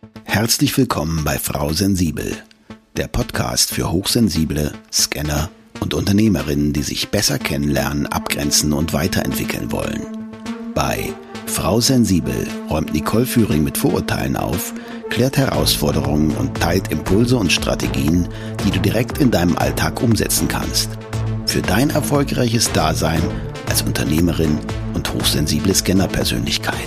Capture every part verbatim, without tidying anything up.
Herzlich willkommen bei Frau Sensibel, der Podcast für Hochsensible, Scanner und Unternehmerinnen, die sich besser kennenlernen, abgrenzen und weiterentwickeln wollen. Bei Frau Sensibel räumt Nicole Führing mit Vorurteilen auf, klärt Herausforderungen und teilt Impulse und Strategien, die du direkt in deinem Alltag umsetzen kannst. Für dein erfolgreiches Dasein als Unternehmerin und hochsensible Scanner-Persönlichkeit.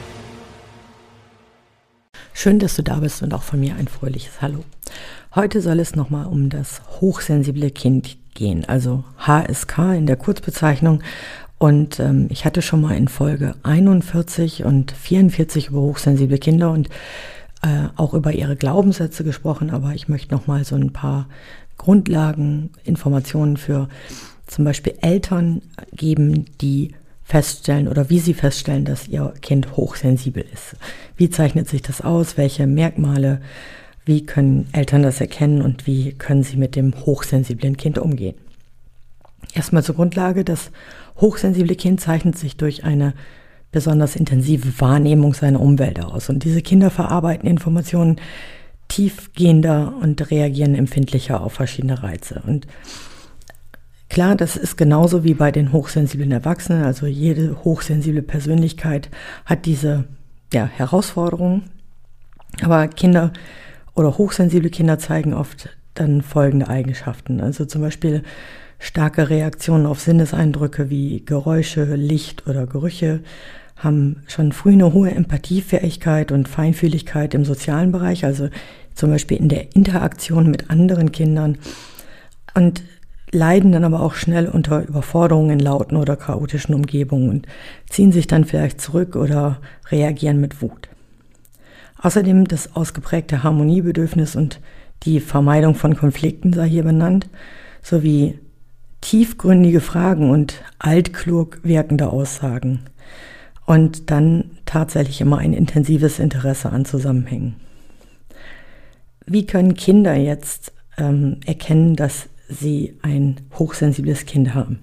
Schön, dass du da bist und auch von mir ein fröhliches Hallo. Heute soll es nochmal um das hochsensible Kind gehen, also H S K in der Kurzbezeichnung. Und ähm, ich hatte schon mal in Folge einundvierzig und vierundvierzig über hochsensible Kinder und äh, auch über ihre Glaubenssätze gesprochen, aber ich möchte nochmal so ein paar Grundlagen, Informationen für zum Beispiel Eltern geben, die feststellen oder wie sie feststellen, dass ihr Kind hochsensibel ist. Wie zeichnet sich das aus? Welche Merkmale? Wie können Eltern das erkennen und wie können sie mit dem hochsensiblen Kind umgehen? Erstmal zur Grundlage, das hochsensible Kind zeichnet sich durch eine besonders intensive Wahrnehmung seiner Umwelt aus. Und diese Kinder verarbeiten Informationen tiefgehender und reagieren empfindlicher auf verschiedene Reize. Und klar, das ist genauso wie bei den hochsensiblen Erwachsenen. Also jede hochsensible Persönlichkeit hat diese ja, Herausforderungen. Aber Kinder oder hochsensible Kinder zeigen oft dann folgende Eigenschaften. Also zum Beispiel starke Reaktionen auf Sinneseindrücke wie Geräusche, Licht oder Gerüche, haben schon früh eine hohe Empathiefähigkeit und Feinfühligkeit im sozialen Bereich, also zum Beispiel in der Interaktion mit anderen Kindern, und leiden dann aber auch schnell unter Überforderungen in lauten oder chaotischen Umgebungen und ziehen sich dann vielleicht zurück oder reagieren mit Wut. Außerdem das ausgeprägte Harmoniebedürfnis und die Vermeidung von Konflikten sei hier benannt, sowie tiefgründige Fragen und altklug wirkende Aussagen und dann tatsächlich immer ein intensives Interesse an Zusammenhängen. Wie können Kinder jetzt ähm, erkennen, dass sie ein hochsensibles Kind haben?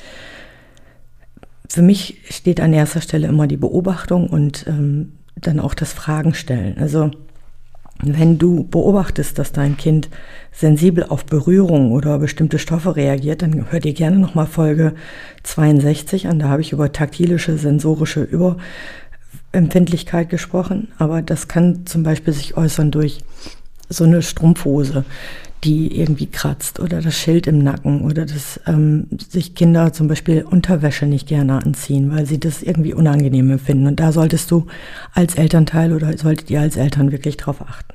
Für mich steht an erster Stelle immer die Beobachtung und ähm, dann auch das Fragen stellen. Also wenn du beobachtest, dass dein Kind sensibel auf Berührung oder bestimmte Stoffe reagiert, dann hör dir gerne nochmal Folge zweiundsechzig an. Da habe ich über taktilische, sensorische Überempfindlichkeit gesprochen. Aber das kann zum Beispiel sich äußern durch so eine Strumpfhose, die irgendwie kratzt, oder das Schild im Nacken, oder dass ähm, sich Kinder zum Beispiel Unterwäsche nicht gerne anziehen, weil sie das irgendwie unangenehm empfinden. Und da solltest du als Elternteil oder solltet ihr als Eltern wirklich drauf achten.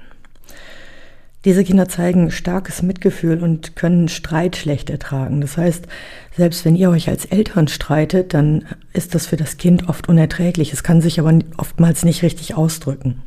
Diese Kinder zeigen starkes Mitgefühl und können Streit schlecht ertragen. Das heißt, selbst wenn ihr euch als Eltern streitet, dann ist das für das Kind oft unerträglich. Es kann sich aber oftmals nicht richtig ausdrücken.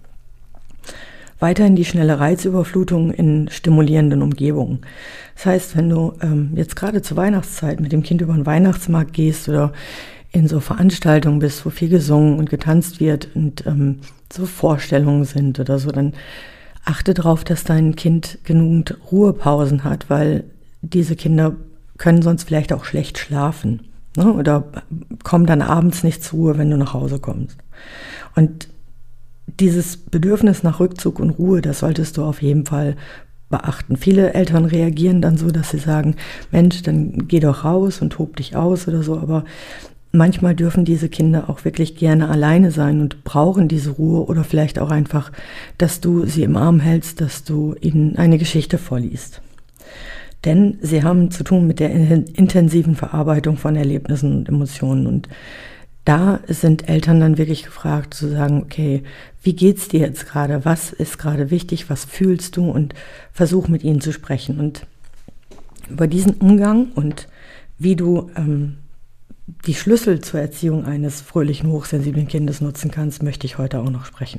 Weiterhin die schnelle Reizüberflutung in stimulierenden Umgebungen. Das heißt, wenn du ähm, jetzt gerade zur Weihnachtszeit mit dem Kind über den Weihnachtsmarkt gehst oder in so Veranstaltungen bist, wo viel gesungen und getanzt wird und ähm, so Vorstellungen sind oder so, dann achte darauf, dass dein Kind genügend Ruhepausen hat, weil diese Kinder können sonst vielleicht auch schlecht schlafen, ne? Oder kommen dann abends nicht zur Ruhe, wenn du nach Hause kommst. Und dieses Bedürfnis nach Rückzug und Ruhe, das solltest du auf jeden Fall beachten. Viele Eltern reagieren dann so, dass sie sagen, Mensch, dann geh doch raus und tob dich aus oder so, aber manchmal dürfen diese Kinder auch wirklich gerne alleine sein und brauchen diese Ruhe oder vielleicht auch einfach, dass du sie im Arm hältst, dass du ihnen eine Geschichte vorliest. Denn sie haben zu tun mit der intensiven Verarbeitung von Erlebnissen und Emotionen, und da sind Eltern dann wirklich gefragt zu sagen, okay, wie geht's dir jetzt gerade? Was ist gerade wichtig? Was fühlst du? Und versuch mit ihnen zu sprechen. Und über diesen Umgang und wie du ähm, die Schlüssel zur Erziehung eines fröhlichen, hochsensiblen Kindes nutzen kannst, möchte ich heute auch noch sprechen.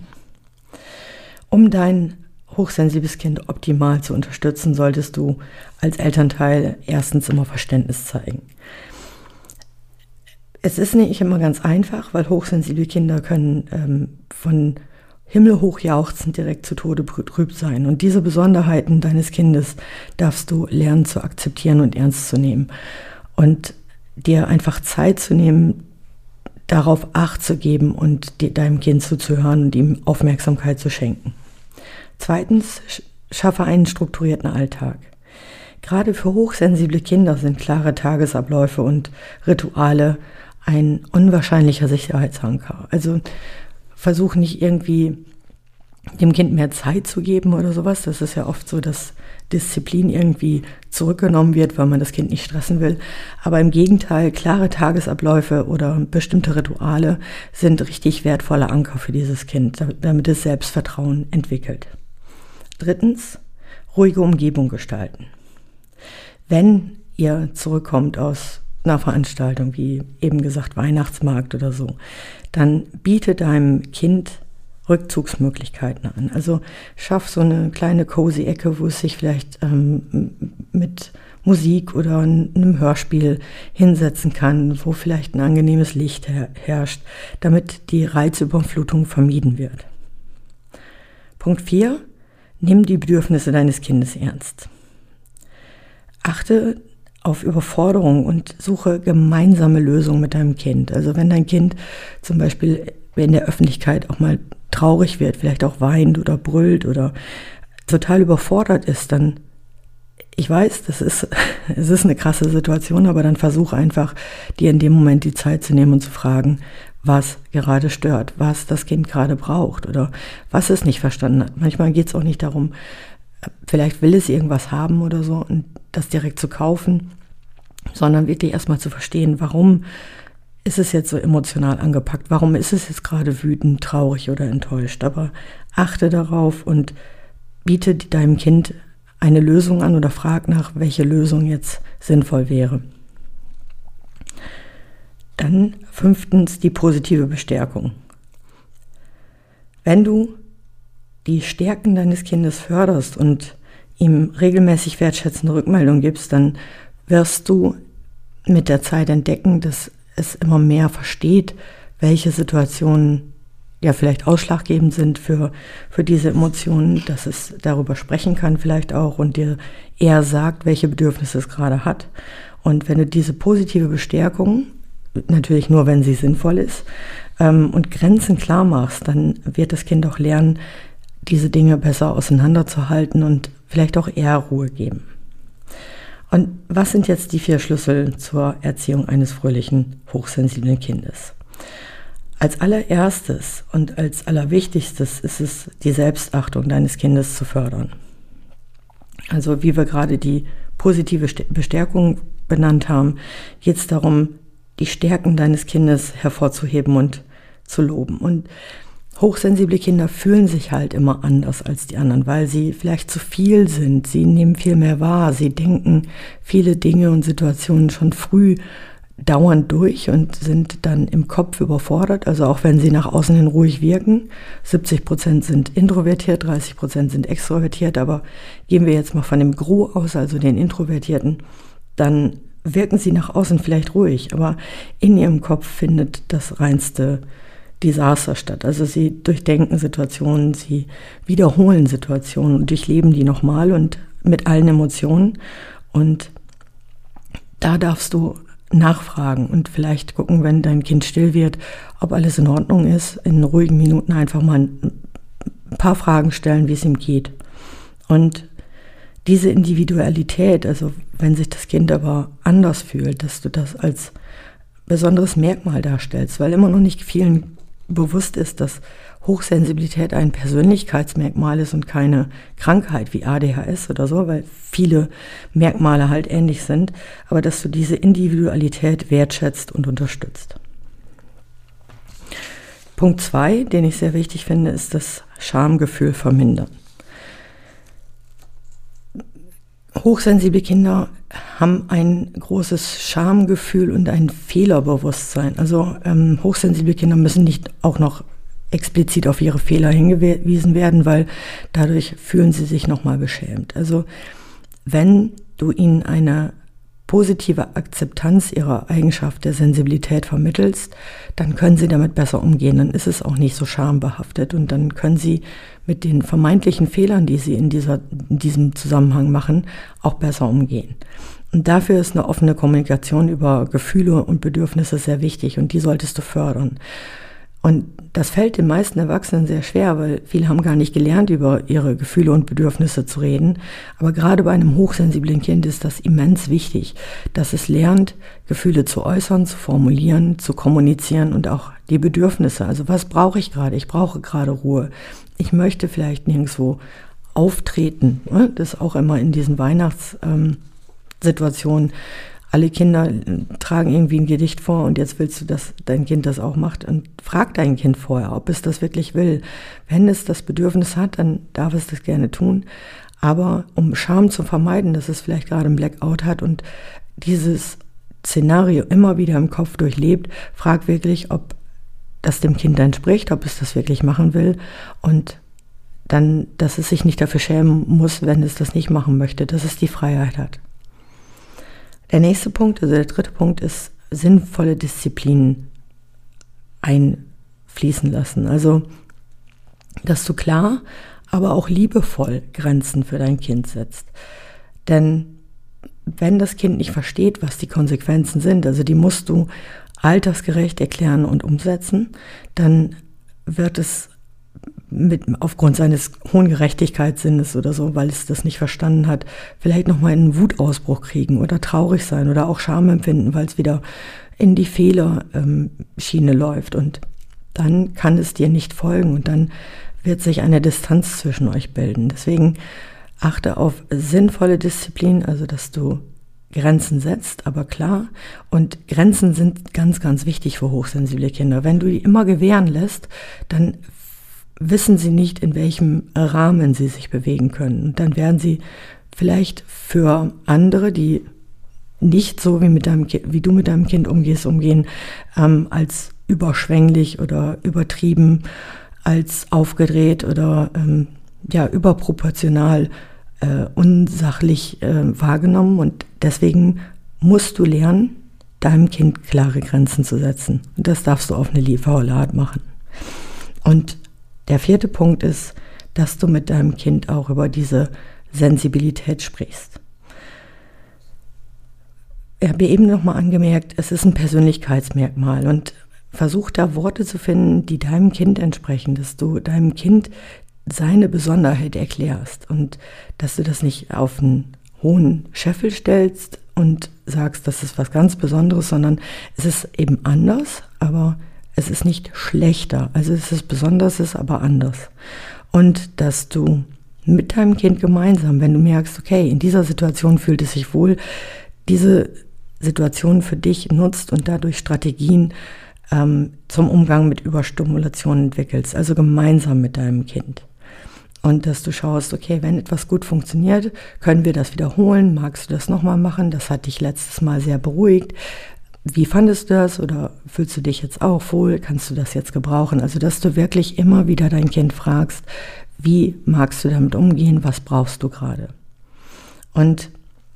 Um dein hochsensibles Kind optimal zu unterstützen, solltest du als Elternteil erstens immer Verständnis zeigen. Es ist nicht immer ganz einfach, weil hochsensible Kinder können ähm, von himmelhoch jauchzend direkt zu Tode betrübt sein. Und diese Besonderheiten deines Kindes darfst du lernen zu akzeptieren und ernst zu nehmen. Und dir einfach Zeit zu nehmen, darauf Acht zu geben und deinem Kind zuzuhören und ihm Aufmerksamkeit zu schenken. Zweitens, schaffe einen strukturierten Alltag. Gerade für hochsensible Kinder sind klare Tagesabläufe und Rituale ein unwahrscheinlicher Sicherheitsanker. Also versuch nicht irgendwie dem Kind mehr Zeit zu geben oder sowas. Das ist ja oft so, dass Disziplin irgendwie zurückgenommen wird, weil man das Kind nicht stressen will. Aber im Gegenteil, klare Tagesabläufe oder bestimmte Rituale sind richtig wertvolle Anker für dieses Kind, damit es Selbstvertrauen entwickelt. Drittens, ruhige Umgebung gestalten. Wenn ihr zurückkommt aus einer Veranstaltung, wie eben gesagt Weihnachtsmarkt oder so, dann biete deinem Kind Rückzugsmöglichkeiten an. Also schaff so eine kleine cozy Ecke, wo es sich vielleicht ähm, mit Musik oder einem Hörspiel hinsetzen kann, wo vielleicht ein angenehmes Licht her- herrscht, damit die Reizüberflutung vermieden wird. Punkt vier. Nimm die Bedürfnisse deines Kindes ernst. Achte auf Überforderung und suche gemeinsame Lösungen mit deinem Kind. Also wenn dein Kind zum Beispiel in der Öffentlichkeit auch mal traurig wird, vielleicht auch weint oder brüllt oder total überfordert ist, dann, ich weiß, das ist, es ist eine krasse Situation, aber dann versuch einfach, dir in dem Moment die Zeit zu nehmen und zu fragen, was gerade stört, was das Kind gerade braucht oder was es nicht verstanden hat. Manchmal geht es auch nicht darum, vielleicht will es irgendwas haben oder so und das direkt zu kaufen, sondern wirklich erstmal zu verstehen, warum ist es jetzt so emotional angepackt, warum ist es jetzt gerade wütend, traurig oder enttäuscht. Aber achte darauf und biete deinem Kind eine Lösung an oder frag nach, welche Lösung jetzt sinnvoll wäre. Dann fünftens die positive Bestärkung. Wenn du die Stärken deines Kindes förderst und ihm regelmäßig wertschätzende Rückmeldung gibst, dann wirst du mit der Zeit entdecken, dass es immer mehr versteht, welche Situationen ja vielleicht ausschlaggebend sind für, für diese Emotionen, dass es darüber sprechen kann vielleicht auch und dir eher sagt, welche Bedürfnisse es gerade hat. Und wenn du diese positive Bestärkung, natürlich nur, wenn sie sinnvoll ist, ähm, und Grenzen klar machst, dann wird das Kind auch lernen, diese Dinge besser auseinanderzuhalten und vielleicht auch eher Ruhe geben. Und was sind jetzt die vier Schlüssel zur Erziehung eines fröhlichen, hochsensiblen Kindes? Als allererstes und als allerwichtigstes ist es, die Selbstachtung deines Kindes zu fördern. Also wie wir gerade die positive Bestärkung benannt haben, geht es darum, die Stärken deines Kindes hervorzuheben und zu loben. Und hochsensible Kinder fühlen sich halt immer anders als die anderen, weil sie vielleicht zu viel sind. Sie nehmen viel mehr wahr. Sie denken viele Dinge und Situationen schon früh dauernd durch und sind dann im Kopf überfordert. Also auch wenn sie nach außen hin ruhig wirken. siebzig Prozent sind introvertiert, dreißig Prozent sind extrovertiert. Aber gehen wir jetzt mal von dem Gros aus, also den Introvertierten, dann wirken sie nach außen vielleicht ruhig. Aber in ihrem Kopf findet das reinste Desaster statt. Also sie durchdenken Situationen, sie wiederholen Situationen und durchleben die nochmal und mit allen Emotionen. Und da darfst du nachfragen und vielleicht gucken, wenn dein Kind still wird, ob alles in Ordnung ist. In ruhigen Minuten einfach mal ein paar Fragen stellen, wie es ihm geht. Und diese Individualität, also wenn sich das Kind aber anders fühlt, dass du das als besonderes Merkmal darstellst, weil immer noch nicht vielen bewusst ist, dass Hochsensibilität ein Persönlichkeitsmerkmal ist und keine Krankheit wie A D H S oder so, weil viele Merkmale halt ähnlich sind, aber dass du diese Individualität wertschätzt und unterstützt. Punkt zwei, den ich sehr wichtig finde, ist das Schamgefühl vermindern. Hochsensible Kinder haben ein großes Schamgefühl und ein Fehlerbewusstsein. Also ähm, hochsensible Kinder müssen nicht auch noch explizit auf ihre Fehler hingewiesen werden, weil dadurch fühlen sie sich nochmal beschämt. Also wenn du ihnen eine positive Akzeptanz ihrer Eigenschaft der Sensibilität vermittelst, dann können sie damit besser umgehen. Dann ist es auch nicht so schambehaftet und dann können sie mit den vermeintlichen Fehlern, die sie in, dieser, in diesem Zusammenhang machen, auch besser umgehen. Und dafür ist eine offene Kommunikation über Gefühle und Bedürfnisse sehr wichtig und die solltest du fördern. Und das fällt den meisten Erwachsenen sehr schwer, weil viele haben gar nicht gelernt, über ihre Gefühle und Bedürfnisse zu reden. Aber gerade bei einem hochsensiblen Kind ist das immens wichtig, dass es lernt, Gefühle zu äußern, zu formulieren, zu kommunizieren und auch die Bedürfnisse. Also was brauche ich gerade? Ich brauche gerade Ruhe. Ich möchte vielleicht nirgendwo auftreten. Das ist auch immer in diesen Weihnachtssituationen. Alle Kinder tragen irgendwie ein Gedicht vor und jetzt willst du, dass dein Kind das auch macht. Und frag dein Kind vorher, ob es das wirklich will. Wenn es das Bedürfnis hat, dann darf es das gerne tun. Aber um Scham zu vermeiden, dass es vielleicht gerade einen Blackout hat und dieses Szenario immer wieder im Kopf durchlebt, frag wirklich, ob das dem Kind entspricht, ob es das wirklich machen will und dann, dass es sich nicht dafür schämen muss, wenn es das nicht machen möchte, dass es die Freiheit hat. Der nächste Punkt, also der dritte Punkt, ist sinnvolle Disziplinen einfließen lassen. Also, dass du klar, aber auch liebevoll Grenzen für dein Kind setzt. Denn wenn das Kind nicht versteht, was die Konsequenzen sind, also die musst du altersgerecht erklären und umsetzen, dann wird es mit, aufgrund seines hohen Gerechtigkeitssinnes oder so, weil es das nicht verstanden hat, vielleicht nochmal einen Wutausbruch kriegen oder traurig sein oder auch Scham empfinden, weil es wieder in die Fehlerschiene ähm, läuft und dann kann es dir nicht folgen und dann wird sich eine Distanz zwischen euch bilden. Deswegen achte auf sinnvolle Disziplin, also dass du Grenzen setzt, aber klar. Und Grenzen sind ganz, ganz wichtig für hochsensible Kinder. Wenn du die immer gewähren lässt, dann wissen sie nicht, in welchem Rahmen sie sich bewegen können. Und dann werden sie vielleicht für andere, die nicht so wie, mit deinem, wie du mit deinem Kind umgehst, umgehen, ähm, als überschwänglich oder übertrieben, als aufgedreht oder ähm, ja, überproportional äh, unsachlich äh, wahrgenommen. Und deswegen musst du lernen, deinem Kind klare Grenzen zu setzen. Und das darfst du auf eine liebevolle Art machen. Und der vierte Punkt ist, dass du mit deinem Kind auch über diese Sensibilität sprichst. Ich habe eben nochmal angemerkt, es ist ein Persönlichkeitsmerkmal und versuch da Worte zu finden, die deinem Kind entsprechen, dass du deinem Kind seine Besonderheit erklärst und dass du das nicht auf einen hohen Scheffel stellst und sagst, das ist was ganz Besonderes, sondern es ist eben anders, aber es ist nicht schlechter. Also es ist besonders, es ist aber anders. Und dass du mit deinem Kind gemeinsam, wenn du merkst, okay, in dieser Situation fühlt es sich wohl, diese Situation für dich nutzt und dadurch Strategien ähm, zum Umgang mit Überstimulation entwickelst. Also gemeinsam mit deinem Kind. Und dass du schaust, okay, wenn etwas gut funktioniert, können wir das wiederholen? Magst du das nochmal machen? Das hat dich letztes Mal sehr beruhigt. Wie fandest du das oder fühlst du dich jetzt auch wohl? Kannst du das jetzt gebrauchen? Also, dass du wirklich immer wieder dein Kind fragst, wie magst du damit umgehen? Was brauchst du gerade? Und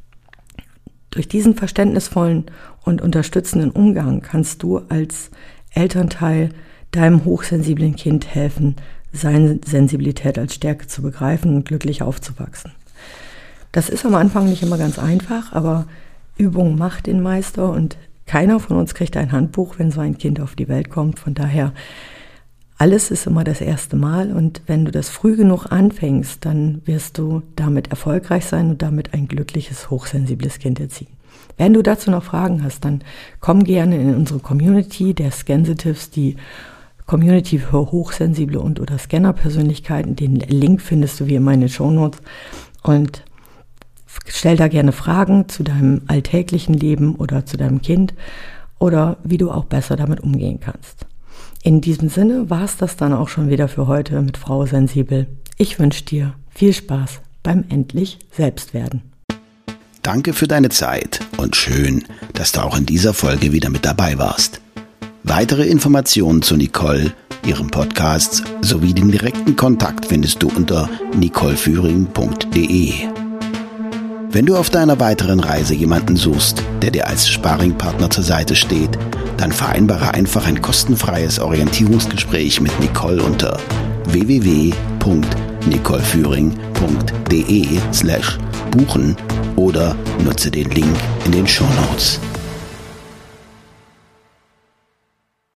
durch diesen verständnisvollen und unterstützenden Umgang kannst du als Elternteil deinem hochsensiblen Kind helfen, seine Sensibilität als Stärke zu begreifen und glücklich aufzuwachsen. Das ist am Anfang nicht immer ganz einfach, aber Übung macht den Meister und keiner von uns kriegt ein Handbuch, wenn so ein Kind auf die Welt kommt. Von daher, alles ist immer das erste Mal und wenn du das früh genug anfängst, dann wirst du damit erfolgreich sein und damit ein glückliches, hochsensibles Kind erziehen. Wenn du dazu noch Fragen hast, dann komm gerne in unsere Community der Scansitives, die Community für hochsensible und oder Scanner-Persönlichkeiten. Den Link findest du wie immer in den Shownotes und stell da gerne Fragen zu deinem alltäglichen Leben oder zu deinem Kind oder wie du auch besser damit umgehen kannst. In diesem Sinne war es das dann auch schon wieder für heute mit Frau Sensibel. Ich wünsche dir viel Spaß beim endlich Selbstwerden. Danke für deine Zeit und schön, dass du auch in dieser Folge wieder mit dabei warst. Weitere Informationen zu Nicole, ihrem Podcast sowie den direkten Kontakt findest du unter nicole führing punkt de. Wenn du auf deiner weiteren Reise jemanden suchst, der dir als Sparringpartner zur Seite steht, dann vereinbare einfach ein kostenfreies Orientierungsgespräch mit Nicole unter w w w punkt nicole führing punkt de slash buchen oder nutze den Link in den Shownotes.